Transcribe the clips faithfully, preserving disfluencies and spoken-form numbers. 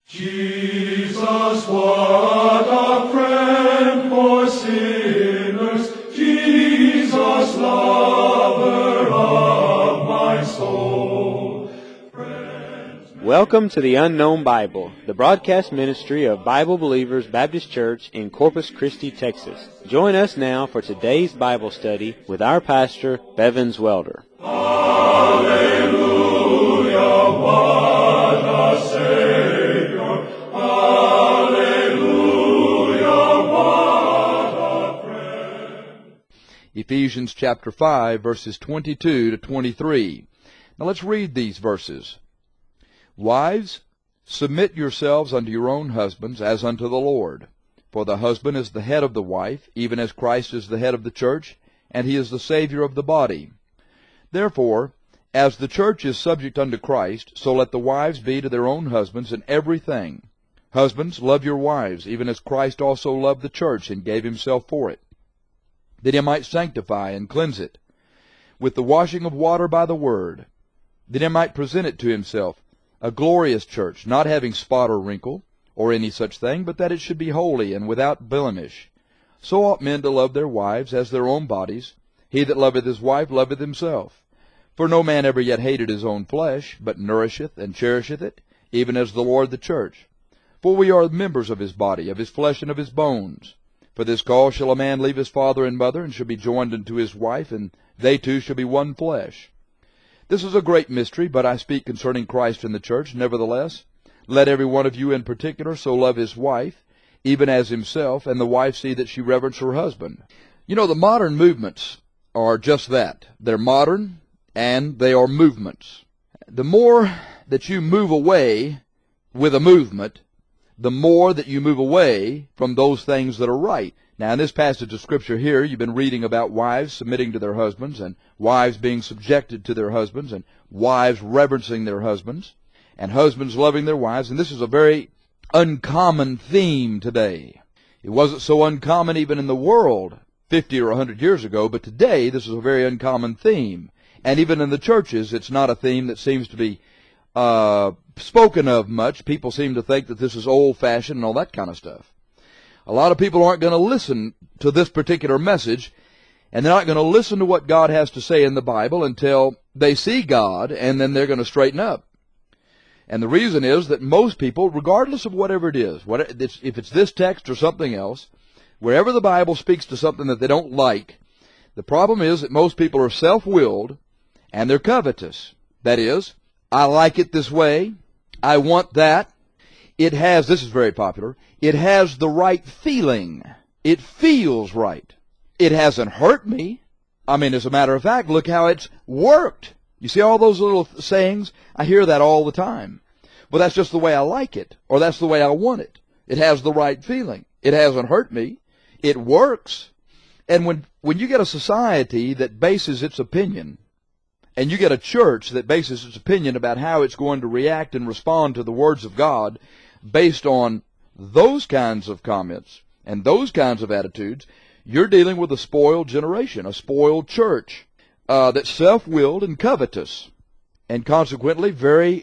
Jesus, what a friend for sinners, Jesus, lover of my soul. Friends, Welcome to the Unknown Bible, the broadcast ministry of Bible Believers Baptist Church in Corpus Christi, Texas. Join us now for today's Bible study with our pastor, Bevins Welder. Hallelujah, what a Savior. Hallelujah, what a friend. Ephesians chapter five, verses twenty-two to twenty-three. Now let's read these verses. Wives, submit yourselves unto your own husbands as unto the Lord. For the husband is the head of the wife, even as Christ is the head of the church, and he is the Savior of the body. Therefore, as the church is subject unto Christ, so let the wives be to their own husbands in everything. Husbands, love your wives, even as Christ also loved the church and gave himself for it, that he might sanctify and cleanse it with the washing of water by the word, that he might present it to himself a glorious church, not having spot or wrinkle, or any such thing, but that it should be holy and without blemish. So ought men to love their wives as their own bodies. He that loveth his wife loveth himself. For no man ever yet hated his own flesh, but nourisheth and cherisheth it, even as the Lord the church. For we are members of his body, of his flesh and of his bones. For this cause shall a man leave his father and mother, and shall be joined unto his wife, and they two shall be one flesh. This is a great mystery, but I speak concerning Christ and the church. Nevertheless, let every one of you in particular so love his wife, even as himself, and the wife see that she reverence her husband. You know, the modern movements are just that. They're modern, and they are movements. The more that you move away with a movement, the more that you move away from those things that are right. Now, in this passage of Scripture here, you've been reading about wives submitting to their husbands, and wives being subjected to their husbands, and wives reverencing their husbands, and husbands loving their wives. And this is a very uncommon theme today. It wasn't so uncommon even in the world fifty or a hundred years ago, but today this is a very uncommon theme. And even in the churches, it's not a theme that seems to be uh, spoken of much. People seem to think that this is old-fashioned and all that kind of stuff. A lot of people aren't going to listen to this particular message, and they're not going to listen to what God has to say in the Bible until they see God, and then they're going to straighten up. And the reason is that most people, regardless of whatever it is, if it's this text or something else, wherever the Bible speaks to something that they don't like, the problem is that most people are self-willed and they're covetous. That is, I like it this way, I want that. It has, this is very popular, it has the right feeling. It feels right. It hasn't hurt me. I mean, as a matter of fact, look how it's worked. You see all those little sayings? I hear that all the time. Well, that's just the way I like it, or that's the way I want it. It has the right feeling. It hasn't hurt me. It works. And when, when you get a society that bases its opinion, and you get a church that bases its opinion about how it's going to react and respond to the words of God based on those kinds of comments and those kinds of attitudes, you're dealing with a spoiled generation, a spoiled church uh, that's self-willed and covetous, and consequently very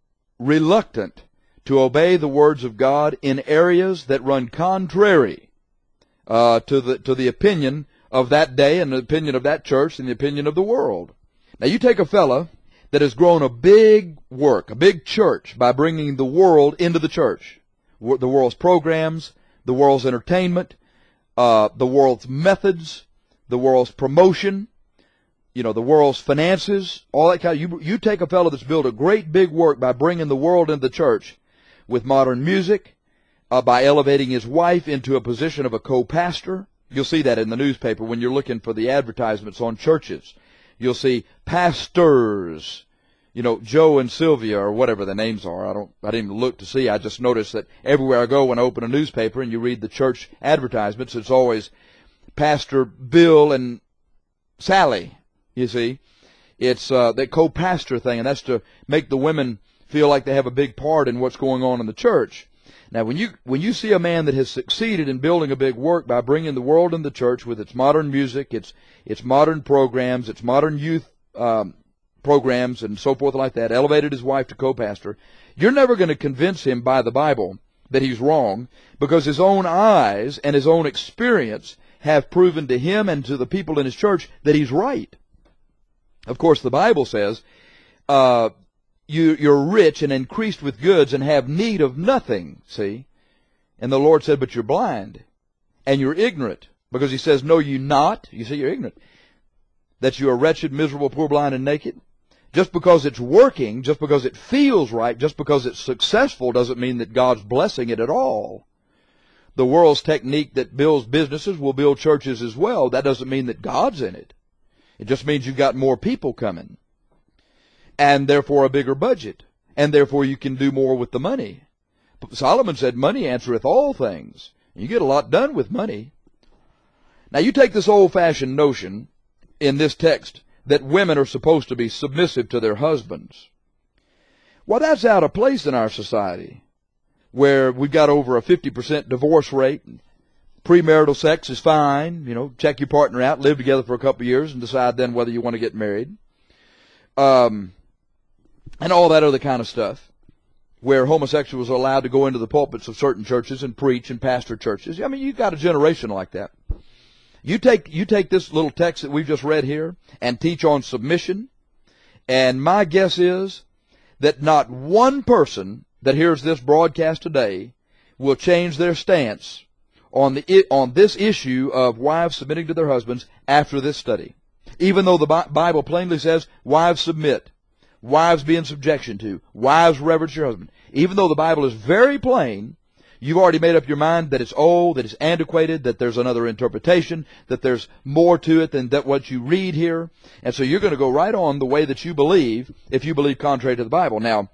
reluctant to obey the words of God in areas that run contrary uh, to the to the opinion of that day and the opinion of that church and the opinion of the world. Now, you take a fella that has grown a big work, a big church, by bringing the world into the church. The world's programs, the world's entertainment, uh, the world's methods, the world's promotion, you know, the world's finances, all that kind of, you, you take a fellow that's built a great big work by bringing the world into the church with modern music, uh, by elevating his wife into a position of a co-pastor. You'll see that in the newspaper when you're looking for the advertisements on churches. You'll see pastors, you know, Joe and Sylvia or whatever the names are. I don't, I didn't even look to see. I just noticed that everywhere I go when I open a newspaper and you read the church advertisements, it's always Pastor Bill and Sally, you see. It's uh, that co-pastor thing, and that's to make the women feel like they have a big part in what's going on in the church. Now, when you when you see a man that has succeeded in building a big work by bringing the world in the church with its modern music, its its modern programs, its modern youth um, programs and so forth like that, elevated his wife to co-pastor. You're never going to convince him by the Bible that he's wrong, because his own eyes and his own experience have proven to him and to the people in his church that he's right. Of course, the Bible says, uh, you, you're rich and increased with goods and have need of nothing, see? And the Lord said, but you're blind and you're ignorant, because he says, know you not, you see, you're ignorant, that you are wretched, miserable, poor, blind, and naked. Just because it's working, just because it feels right, just because it's successful doesn't mean that God's blessing it at all. The world's technique that builds businesses will build churches as well. That doesn't mean that God's in it. It just means you've got more people coming, and therefore a bigger budget, and therefore you can do more with the money. Solomon said, money answereth all things. You get a lot done with money. Now you take this old-fashioned notion in this text that women are supposed to be submissive to their husbands. Well, that's out of place in our society, where we've got over a fifty percent divorce rate. Premarital sex is fine. You know, check your partner out, live together for a couple of years, and decide then whether you want to get married. Um, and all that other kind of stuff, where homosexuals are allowed to go into the pulpits of certain churches and preach and pastor churches. I mean, you've got a generation like that. You take, you take this little text that we've just read here and teach on submission, and my guess is that not one person that hears this broadcast today will change their stance on the on this issue of wives submitting to their husbands after this study. Even though the Bible plainly says, wives submit, wives be in subjection to, wives reverence your husband. Even though the Bible is very plain, you've already made up your mind that it's old, that it's antiquated, that there's another interpretation, that there's more to it than that what you read here. And so you're going to go right on the way that you believe, if you believe contrary to the Bible. Now,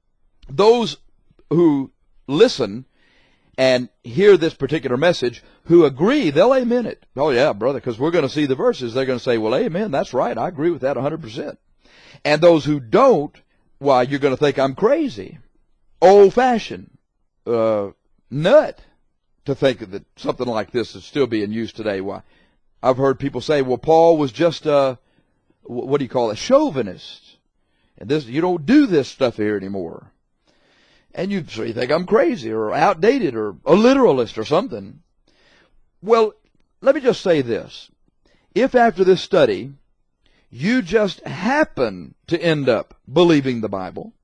those who listen and hear this particular message, who agree, they'll amen it. Oh yeah, brother, because we're going to see the verses. They're going to say, well, amen, that's right, I agree with that one hundred percent. And those who don't, why, you're going to think I'm crazy, old-fashioned, uh, nut, to think that something like this is still being used today. Why, I've heard people say, well, Paul was just a, what do you call it, chauvinist. And this, you don't do this stuff here anymore. And you, so you think I'm crazy or outdated or a literalist or something. Well, let me just say this. If after this study you just happen to end up believing the Bible,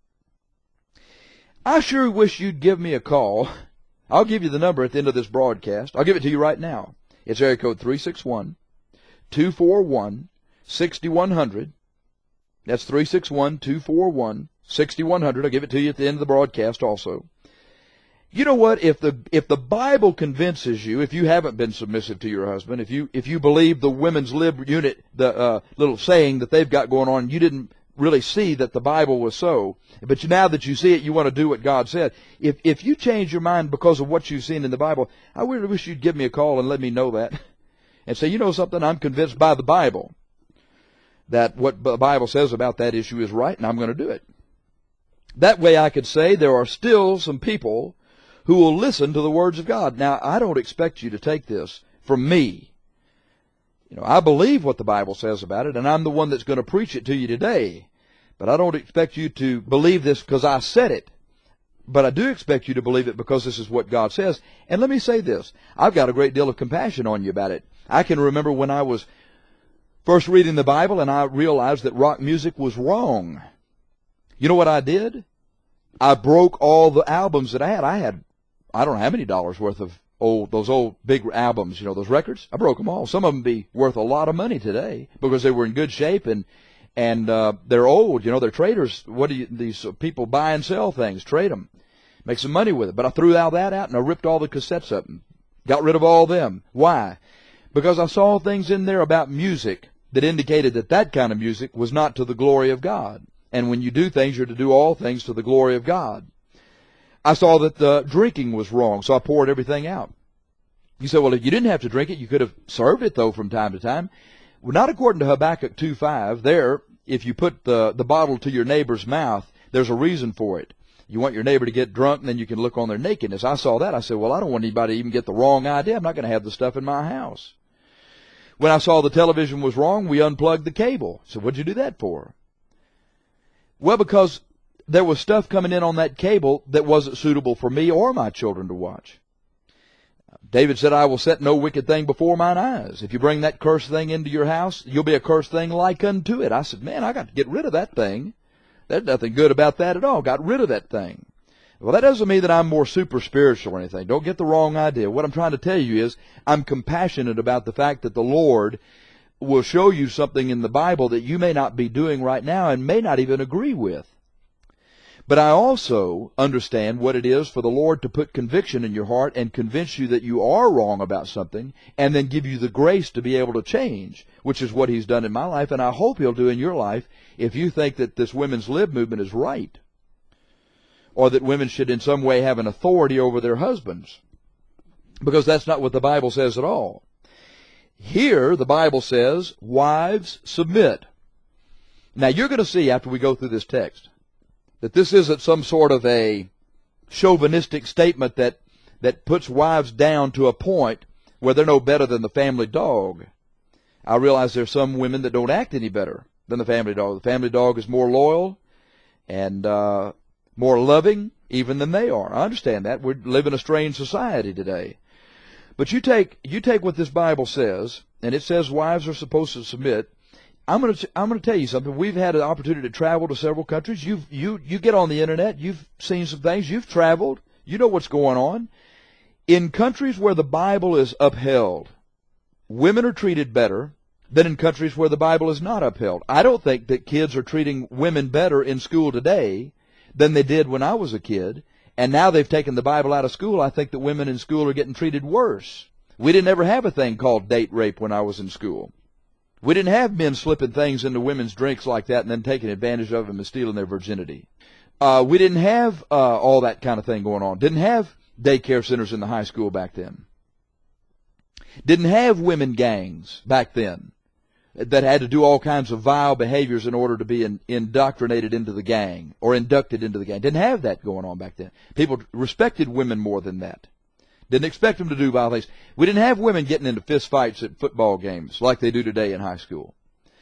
I sure wish you'd give me a call. I'll give you the number at the end of this broadcast. I'll give it to you right now. It's area code three six one, two four one, six one zero zero. That's three six one, two four one, six one zero zero. I'll give it to you at the end of the broadcast also. You know what? If the if the Bible convinces you, if you haven't been submissive to your husband, if you if you believe the women's lib unit, the uh, little saying that they've got going on, you didn't really see that the Bible was so, but now that you see it, you want to do what God said. If if you change your mind because of what you've seen in the Bible, I really wish you'd give me a call and let me know that, and say, you know something, I'm convinced by the Bible that what the Bible says about that issue is right, and I'm going to do it. That way I could say there are still some people who will listen to the words of God. Now, I don't expect you to take this from me. You know, I believe what the Bible says about it, and I'm the one that's going to preach it to you today. But I don't expect you to believe this because I said it. But I do expect you to believe it because this is what God says. And let me say this. I've got a great deal of compassion on you about it. I can remember when I was first reading the Bible and I realized that rock music was wrong. You know what I did? I broke all the albums that I had. I had, I don't know how many dollars worth of old, those old big albums, you know, those records. I broke them all. Some of them be worth a lot of money today because they were in good shape and, and, uh, they're old, you know, they're traders. What do you, these people buy and sell things, trade them, make some money with it. But I threw all that out and I ripped all the cassettes up and got rid of all them. Why? Because I saw things in there about music that indicated that that kind of music was not to the glory of God. And when you do things, you're to do all things to the glory of God. I saw that the drinking was wrong, so I poured everything out. You say, well, if you didn't have to drink it, you could have served it, though, from time to time. Well, not according to Habakkuk two five. There, if you put the, the bottle to your neighbor's mouth, there's a reason for it. You want your neighbor to get drunk, and then you can look on their nakedness. I saw that. I said, well, I don't want anybody to even get the wrong idea. I'm not going to have the stuff in my house. When I saw the television was wrong, we unplugged the cable. So what'd you do that for? Well, because there was stuff coming in on that cable that wasn't suitable for me or my children to watch. David said, I will set no wicked thing before mine eyes. If you bring that cursed thing into your house, you'll be a cursed thing like unto it. I said, man, I got to get rid of that thing. There's nothing good about that at all. Got rid of that thing. Well, that doesn't mean that I'm more super spiritual or anything. Don't get the wrong idea. What I'm trying to tell you is I'm compassionate about the fact that the Lord will show you something in the Bible that you may not be doing right now and may not even agree with. But I also understand what it is for the Lord to put conviction in your heart and convince you that you are wrong about something and then give you the grace to be able to change, which is what He's done in my life, and I hope He'll do in your life if you think that this women's lib movement is right, or that women should in some way have an authority over their husbands, because that's not what the Bible says at all. Here, the Bible says, wives, submit. Now, you're going to see after we go through this text that this isn't some sort of a chauvinistic statement that, that puts wives down to a point where they're no better than the family dog. I realize there's some women that don't act any better than the family dog. The family dog is more loyal and uh, more loving even than they are. I understand that. We live in a strange society today. But you take you take what this Bible says, and it says wives are supposed to submit. I'm going to I'm going to tell you something. We've had an opportunity to travel to several countries. You've you you get on the internet. You've seen some things. You've traveled. You know what's going on. In countries where the Bible is upheld, women are treated better than in countries where the Bible is not upheld. I don't think that kids are treating women better in school today than they did when I was a kid. And now they've taken the Bible out of school. I think that women in school are getting treated worse. We didn't ever have a thing called date rape when I was in school. We didn't have men slipping things into women's drinks like that and then taking advantage of them and stealing their virginity. Uh, we didn't have uh, all that kind of thing going on. Didn't have daycare centers in the high school back then. Didn't have women gangs back then that had to do all kinds of vile behaviors in order to be in, indoctrinated into the gang or inducted into the gang. Didn't have that going on back then. People respected women more than that. Didn't expect them to do vile things. We didn't have women getting into fist fights at football games like they do today in high school.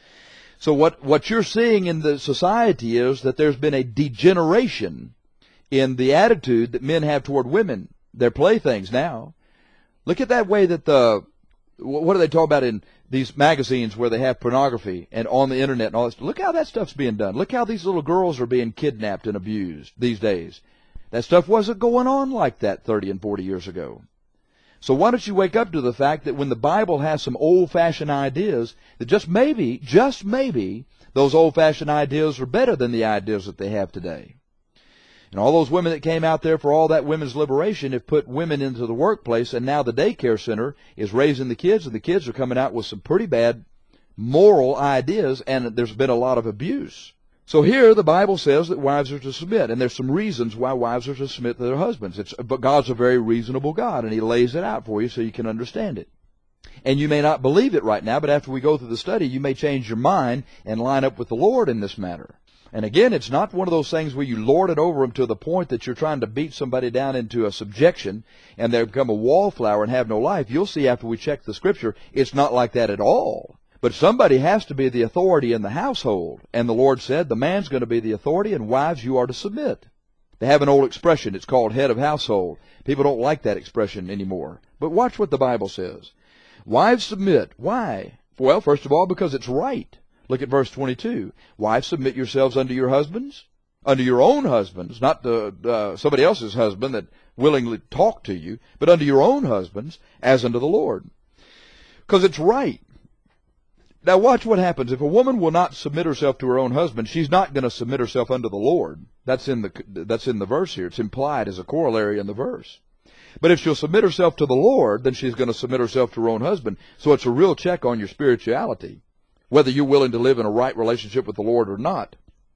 So what, what you're seeing in the society is that there's been a degeneration in the attitude that men have toward women. They're playthings now. Look at that way that the, what do they talk about in these magazines where they have pornography and on the internet and all this? Look how that stuff's being done. Look how these little girls are being kidnapped and abused these days. That stuff wasn't going on like that thirty and forty years ago. So why don't you wake up to the fact that when the Bible has some old-fashioned ideas, that just maybe, just maybe, those old-fashioned ideas are better than the ideas that they have today. And all those women that came out there for all that women's liberation have put women into the workplace, and now the daycare center is raising the kids, and the kids are coming out with some pretty bad moral ideas, and there's been a lot of abuse. So here the Bible says that wives are to submit, and there's some reasons why wives are to submit to their husbands. It's, but God's a very reasonable God, and He lays it out for you so you can understand it. And you may not believe it right now, but after we go through the study, you may change your mind and line up with the Lord in this matter. And again, it's not one of those things where you lord it over them to the point that you're trying to beat somebody down into a subjection and they become a wallflower and have no life. You'll see after we check the Scripture, it's not like that at all. But somebody has to be the authority in the household. And the Lord said, the man's going to be the authority, and wives, you are to submit. They have an old expression. It's called head of household. People don't like that expression anymore. But watch what the Bible says. Wives, submit. Why? Well, first of all, because it's right. Look at verse twenty-two. Wives, submit yourselves unto your husbands, unto your own husbands, not to uh, somebody else's husband that willingly talk to you, but unto your own husbands, as unto the Lord. Because it's right. Now watch what happens. If a woman will not submit herself to her own husband, she's not going to submit herself unto the Lord. That's in the that's in the verse here. It's implied as a corollary in the verse. But if she'll submit herself to the Lord, then she's going to submit herself to her own husband. So it's a real check on your spirituality, whether you're willing to live in a right relationship with the Lord or not.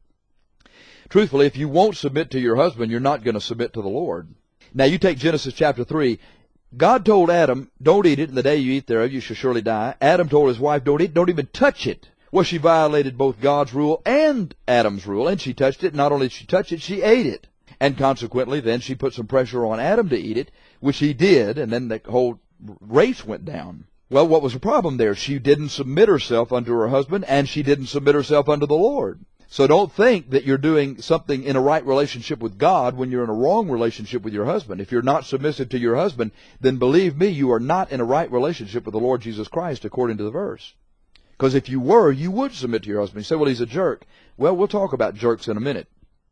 Truthfully, if you won't submit to your husband, you're not going to submit to the Lord. Now you take Genesis chapter three. God told Adam, don't eat it, and the day you eat thereof you shall surely die. Adam told his wife, don't eat, don't even touch it. Well, she violated both God's rule and Adam's rule, and she touched it. Not only did she touch it, she ate it. And consequently, then she put some pressure on Adam to eat it, which he did, and then the whole race went down. Well, what was the problem there? She didn't submit herself unto her husband, and she didn't submit herself unto the Lord. So don't think that you're doing something in a right relationship with God when you're in a wrong relationship with your husband. If you're not submissive to your husband, then believe me, you are not in a right relationship with the Lord Jesus Christ according to the verse. Because if you were, you would submit to your husband. You say, well, he's a jerk. Well, we'll talk about jerks in a minute.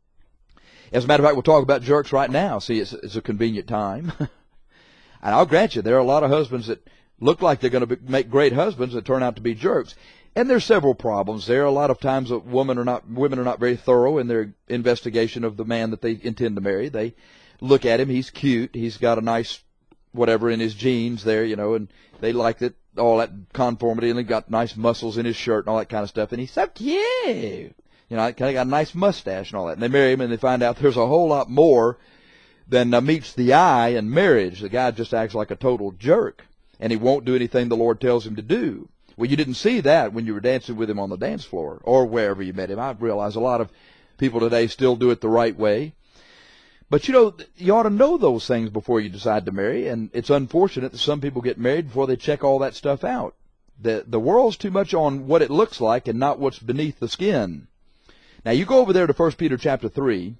As a matter of fact, we'll talk about jerks right now. See, it's, it's a convenient time. And I'll grant you, there are a lot of husbands that look like they're going to be, make great husbands that turn out to be jerks. And there's several problems there. A lot of times, women are not women are not very thorough in their investigation of the man that they intend to marry. They look at him; he's cute, he's got a nice whatever in his jeans there, you know, and they like that all that conformity, and he got nice muscles in his shirt and all that kind of stuff. And he's so cute, you know, kind of got a nice mustache and all that. And they marry him, and they find out there's a whole lot more than uh, meets the eye in marriage. The guy just acts like a total jerk, and he won't do anything the Lord tells him to do. Well, you didn't see that when you were dancing with him on the dance floor or wherever you met him. I realize a lot of people today still do it the right way. But, you know, you ought to know those things before you decide to marry, and it's unfortunate that some people get married before they check all that stuff out. The, the world's too much on what it looks like and not what's beneath the skin. Now, you go over there to First Peter chapter three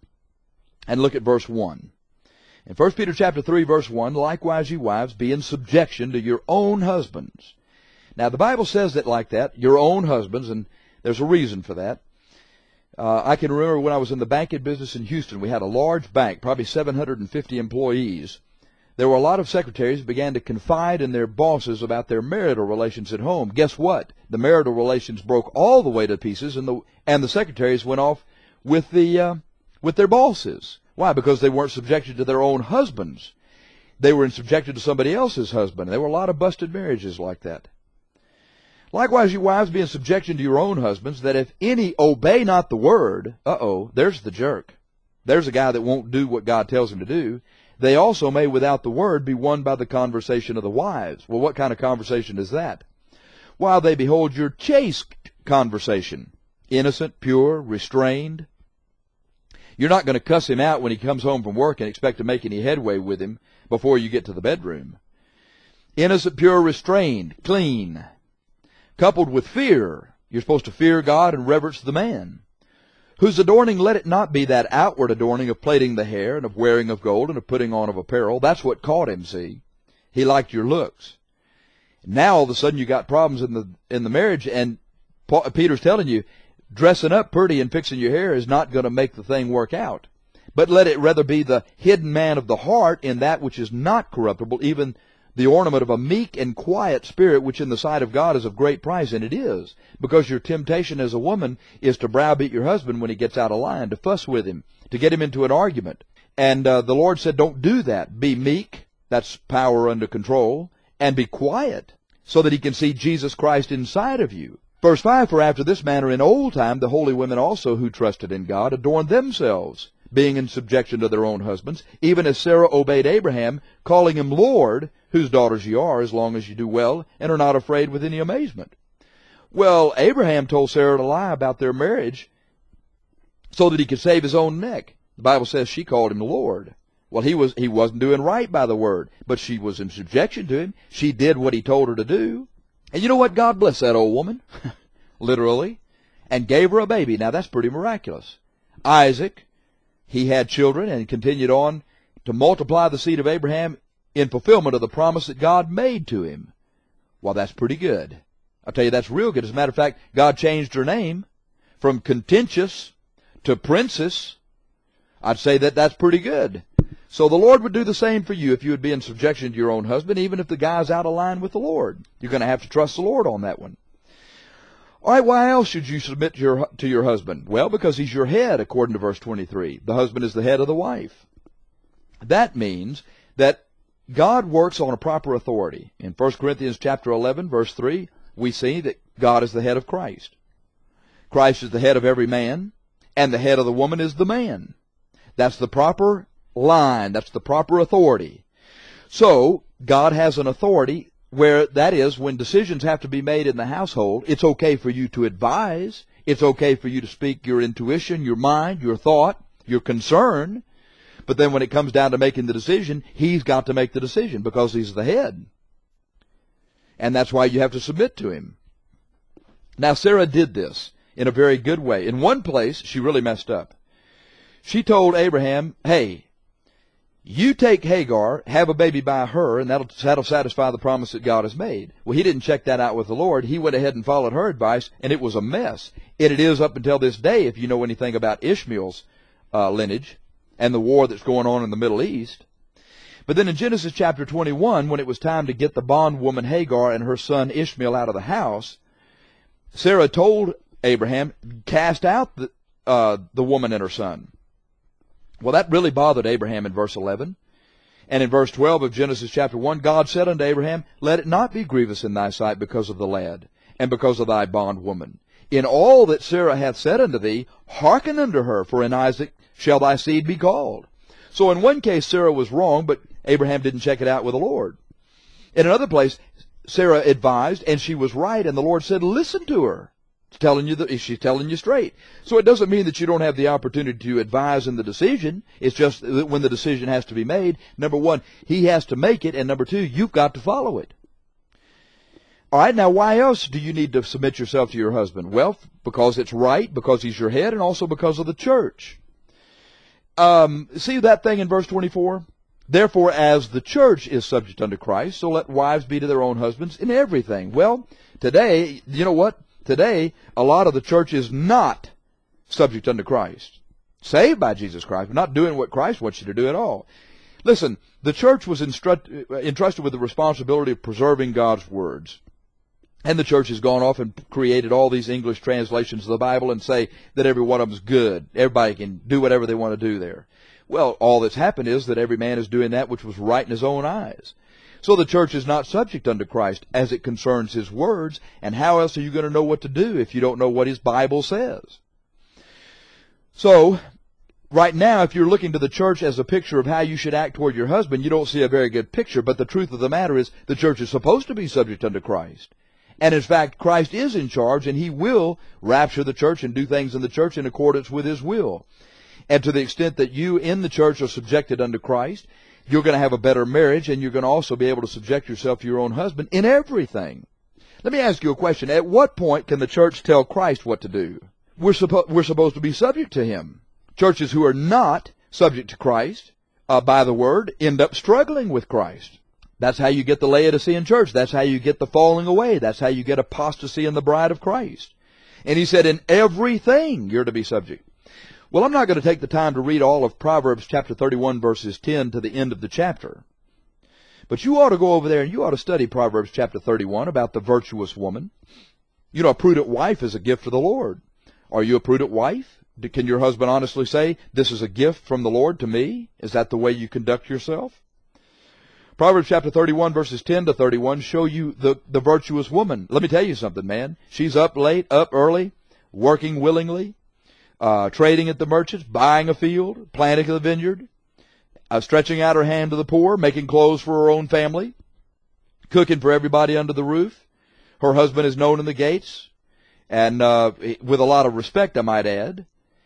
and look at verse one. In First Peter chapter three, verse one, likewise, ye wives, be in subjection to your own husbands. Now, the Bible says that like that, your own husbands, and there's a reason for that. Uh, I can remember when I was in the banking business in Houston, we had a large bank, probably seven hundred fifty employees. There were a lot of secretaries who began to confide in their bosses about their marital relations at home. Guess what? The marital relations broke all the way to pieces, and the and the secretaries went off with the uh, with their bosses. Why? Because they weren't subjected to their own husbands. They were subjected to somebody else's husband. There were a lot of busted marriages like that. Likewise, you wives, be in subjection to your own husbands, that if any obey not the word, uh-oh, there's the jerk. There's a guy that won't do what God tells him to do. They also may, without the word, be won by the conversation of the wives. Well, what kind of conversation is that? While they behold your chaste conversation, innocent, pure, restrained. You're not going to cuss him out when he comes home from work and expect to make any headway with him before you get to the bedroom. Innocent, pure, restrained, clean. Coupled with fear, you're supposed to fear God and reverence the man. Whose adorning, let it not be that outward adorning of plaiting the hair and of wearing of gold and of putting on of apparel. That's what caught him, see. He liked your looks. Now all of a sudden you got problems in the in the marriage, and Paul, Peter's telling you, dressing up pretty and fixing your hair is not going to make the thing work out. But let it rather be the hidden man of the heart in that which is not corruptible, even the ornament of a meek and quiet spirit, which in the sight of God is of great price, and it is, because your temptation as a woman is to browbeat your husband when he gets out of line, to fuss with him, to get him into an argument. And uh, the Lord said, don't do that. Be meek, that's power under control, and be quiet, so that he can see Jesus Christ inside of you. Verse five, for after this manner in old time the holy women also who trusted in God adorned themselves, being in subjection to their own husbands, even as Sarah obeyed Abraham, calling him Lord, whose daughters ye are, as long as you do well, and are not afraid with any amazement. Well, Abraham told Sarah to lie about their marriage so that he could save his own neck. The Bible says she called him Lord. Well, he, was, he wasn't doing right by the word, but she was in subjection to him. She did what he told her to do. And you know what? God blessed that old woman, literally, and gave her a baby. Now, that's pretty miraculous. Isaac, he had children and continued on to multiply the seed of Abraham in fulfillment of the promise that God made to him. Well, that's pretty good. I'll tell you, that's real good. As a matter of fact, God changed her name from contentious to princess. I'd say that that's pretty good. So the Lord would do the same for you if you would be in subjection to your own husband, even if the guy's out of line with the Lord. You're going to have to trust the Lord on that one. All right, why else should you submit to your, to your husband? Well, because he's your head, according to verse twenty-three. The husband is the head of the wife. That means that God works on a proper authority. In First Corinthians chapter eleven, verse three, we see that God is the head of Christ. Christ is the head of every man, and the head of the woman is the man. That's the proper line. That's the proper authority. So, God has an authority where, that is, when decisions have to be made in the household, it's okay for you to advise. It's okay for you to speak your intuition, your mind, your thought, your concern. But then when it comes down to making the decision, he's got to make the decision because he's the head. And that's why you have to submit to him. Now, Sarah did this. in a very good way. In one place, she really messed up. She told Abraham, hey, you take Hagar, have a baby by her, and that'll, that'll satisfy the promise that God has made. Well, he didn't check that out with the Lord. He went ahead and followed her advice, and it was a mess. And it is up until this day, if you know anything about Ishmael's uh, lineage and the war that's going on in the Middle East. But then in Genesis chapter twenty-one, when it was time to get the bondwoman Hagar and her son Ishmael out of the house, Sarah told Abraham, cast out the, uh, the woman and her son. Well, that really bothered Abraham in verse eleven. And in verse twelve of Genesis chapter one, God said unto Abraham, let it not be grievous in thy sight because of the lad, and because of thy bondwoman. In all that Sarah hath said unto thee, hearken unto her, for in Isaac shall thy seed be called. So in one case Sarah was wrong, but Abraham didn't check it out with the Lord. In another place, Sarah advised, and she was right, and the Lord said, listen to her. She's telling you that she's telling you straight. So it doesn't mean that you don't have the opportunity to advise in the decision. It's just that when the decision has to be made, number one, he has to make it, and number two, you've got to follow it. All right, now why else do you need to submit yourself to your husband? Well, because it's right, because he's your head, and also because of the church. Um, see that thing in verse twenty-four? Therefore, as the church is subject unto Christ, so let wives be to their own husbands in everything. Well, today, you know what? Today, a lot of the church is not subject unto Christ. Saved by Jesus Christ, but not doing what Christ wants you to do at all. Listen, the church was instruct, entrusted with the responsibility of preserving God's words. And the church has gone off and created all these English translations of the Bible and say that every one of them is good. Everybody can do whatever they want to do there. Well, all that's happened is that every man is doing that which was right in his own eyes. So the church is not subject unto Christ as it concerns his words, and how else are you going to know what to do if you don't know what his Bible says? So, right now, if you're looking to the church as a picture of how you should act toward your husband, you don't see a very good picture, but the truth of the matter is the church is supposed to be subject unto Christ. And in fact, Christ is in charge, and he will rapture the church and do things in the church in accordance with his will. And to the extent that you in the church are subjected unto Christ, you're going to have a better marriage, and you're going to also be able to subject yourself to your own husband in everything. Let me ask you a question. At what point can the church tell Christ what to do? We're, suppo- we're supposed to be subject to him. Churches who are not subject to Christ uh, by the word end up struggling with Christ. That's how you get the Laodicean church. That's how you get the falling away. That's how you get apostasy in the bride of Christ. And he said, in everything you're to be subject. Well, I'm not going to take the time to read all of Proverbs chapter thirty-one, verses ten to the end of the chapter. But you ought to go over there and you ought to study Proverbs chapter thirty-one about the virtuous woman. You know, a prudent wife is a gift of the Lord. Are you a prudent wife? Can your husband honestly say, this is a gift from the Lord to me? Is that the way you conduct yourself? Proverbs chapter thirty-one, verses ten to thirty-one show you the, the virtuous woman. Let me tell you something, man. She's up late, up early, working willingly. Uh, trading at the merchants, buying a field, planting a vineyard, uh, stretching out her hand to the poor, making clothes for her own family, cooking for everybody under the roof. Her husband is known in the gates, and uh, with a lot of respect, I might add.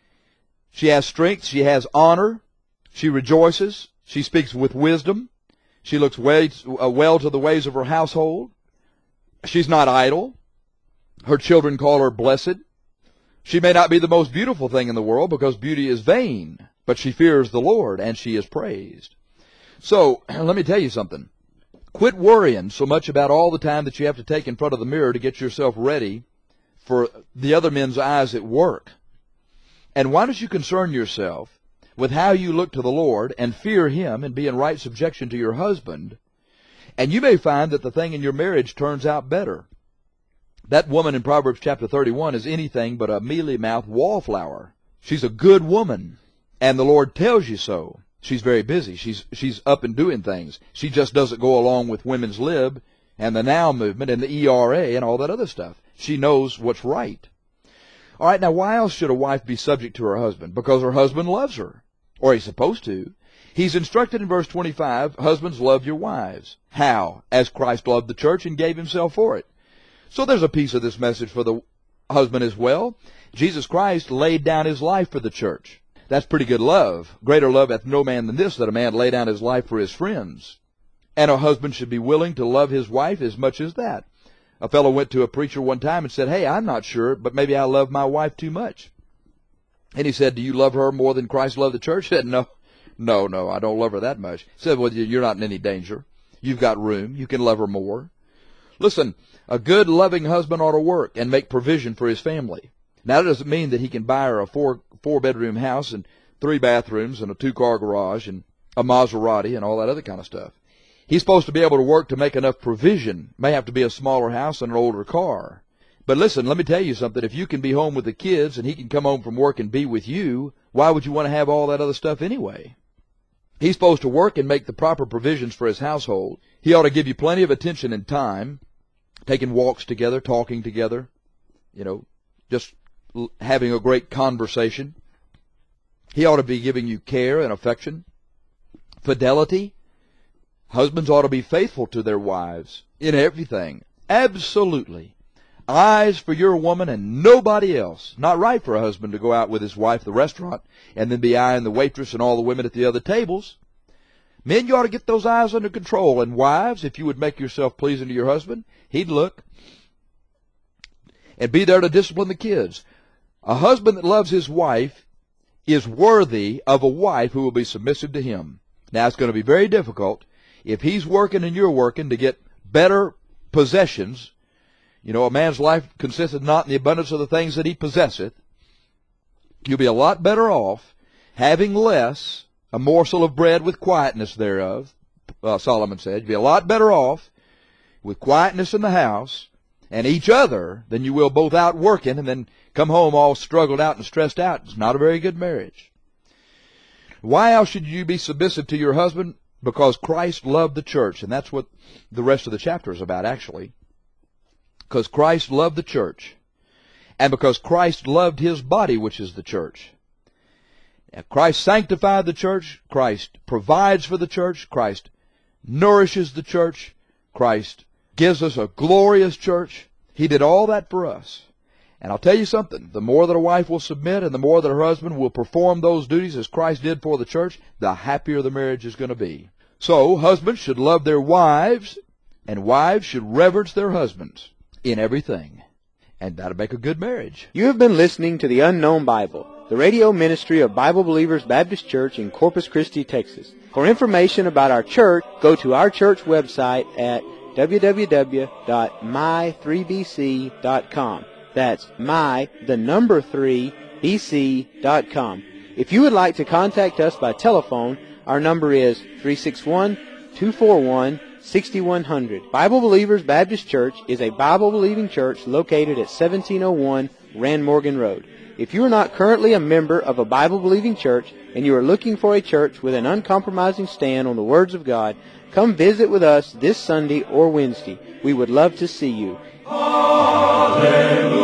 She has strength, she has honor, she rejoices, she speaks with wisdom, she looks way, uh, well to the ways of her household. She's not idle. Her children call her blessed. She may not be the most beautiful thing in the world because beauty is vain, but she fears the Lord and she is praised. So, let me tell you something. Quit worrying so much about all the time that you have to take in front of the mirror to get yourself ready for the other men's eyes at work. And why don't you concern yourself with how you look to the Lord and fear him and be in right subjection to your husband, and you may find that the thing in your marriage turns out better. That woman in Proverbs chapter thirty-one is anything but a mealy-mouthed wallflower. She's a good woman, and the Lord tells you so. She's very busy. She's she's up and doing things. She just doesn't go along with women's lib and the Now movement and the E R A and all that other stuff. She knows what's right. All right, now why else should a wife be subject to her husband? Because her husband loves her, or he's supposed to. He's instructed in verse twenty-five, husbands, love your wives. How? As Christ loved the church and gave himself for it. So there's a piece of this message for the husband as well. Jesus Christ laid down his life for the church. That's pretty good love. Greater love hath no man than this, that a man lay down his life for his friends. And a husband should be willing to love his wife as much as that. A fellow went to a preacher one time and said, hey, I'm not sure, but maybe I love my wife too much. And he said, do you love her more than Christ loved the church? He said, no, no, no, I don't love her that much. He said, well, you're not in any danger. You've got room. You can love her more. Listen, a good, loving husband ought to work and make provision for his family. Now, that doesn't mean that he can buy her a four, four-bedroom house and three bathrooms and a two-car garage and a Maserati and all that other kind of stuff. He's supposed to be able to work to make enough provision. May have to be a smaller house and an older car. But listen, let me tell you something. If you can be home with the kids and he can come home from work and be with you, why would you want to have all that other stuff anyway? He's supposed to work and make the proper provisions for his household. He ought to give you plenty of attention and time, taking walks together, talking together, you know, just having a great conversation. He ought to be giving you care and affection, fidelity. Husbands ought to be faithful to their wives in everything. Absolutely. Eyes for your woman and nobody else. Not right for a husband to go out with his wife to the restaurant and then be eyeing the waitress and all the women at the other tables. Men, you ought to get those eyes under control. And wives, if you would make yourself pleasing to your husband, he'd look and be there to discipline the kids. A husband that loves his wife is worthy of a wife who will be submissive to him. Now, it's going to be very difficult if he's working and you're working to get better possessions. You know, a man's life consisteth not in the abundance of the things that he possesseth. You'll be a lot better off having less, a morsel of bread with quietness thereof, uh, Solomon said. You'll be a lot better off with quietness in the house and each other than you will both out working and then come home all struggled out and stressed out. It's not a very good marriage. Why else should you be submissive to your husband? Because Christ loved the church, and that's what the rest of the chapter is about, actually. Because Christ loved the church, and because Christ loved his body, which is the church. Now, Christ sanctified the church. Christ provides for the church. Christ nourishes the church. Christ gives us a glorious church. He did all that for us. And I'll tell you something, the more that a wife will submit and the more that her husband will perform those duties as Christ did for the church, the happier the marriage is going to be. So, husbands should love their wives, and wives should reverence their husbands in everything. And that'll make a good marriage. You have been listening to the Unknown Bible, the radio ministry of Bible Believers Baptist Church in Corpus Christi, Texas. For information about our church, go to our church website at w w w dot my three b c dot com. That's my, the number three, b c dot com. If you would like to contact us by telephone, our number is three six one, two four one, six one zero zero. Bible Believers Baptist Church is a Bible-believing church located at seventeen oh one Rand Morgan Road. If you are not currently a member of a Bible-believing church and you are looking for a church with an uncompromising stand on the words of God, come visit with us this Sunday or Wednesday. We would love to see you. Hallelujah.